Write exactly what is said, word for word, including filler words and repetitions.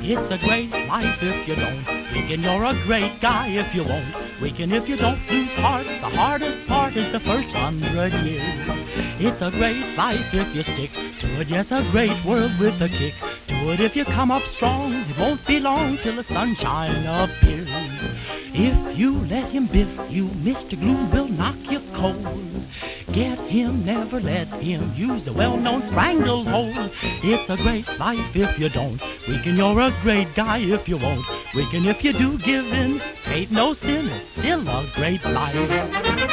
It's a great life if you don't. Weekend, you're a great guy if you won't. Weekend, if you don't lose heart. The hardest part is the first hundred years. It's a great life if you stick to it. Yes, a great world with a kick to it. If you come up strong, it won't be long till the sunshine appears. If you let him biff you, Mister Gloom will knock you cold. Get him, never let him use the well-known stranglehold. It's a great life if you don't. Weekend, you're a great guy if you won't. Weekend, if you do give in, ain't no sin, it's still a great life.